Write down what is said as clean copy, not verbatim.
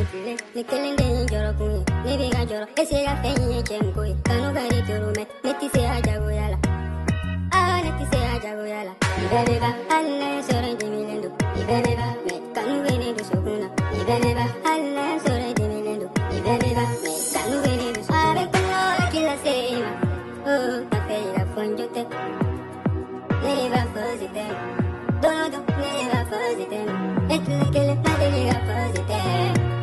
tule, ni kelen de joro kun, ni biga joro, ese ga fenye chenko, kanu gari turu neti se ajago yala. Ah, neti se ajago yala. Ibeleba, alle sore de milendo. Ibeleba, me kanu gene do sokuna. Ibeleba, alle sore de milendo. Ibeleba, me kanu gene do sokuna. Ave kono kila sema, oh, kafe la fonjote. Neva fazite, dono do neva fazite, et le kele pade neva fazite.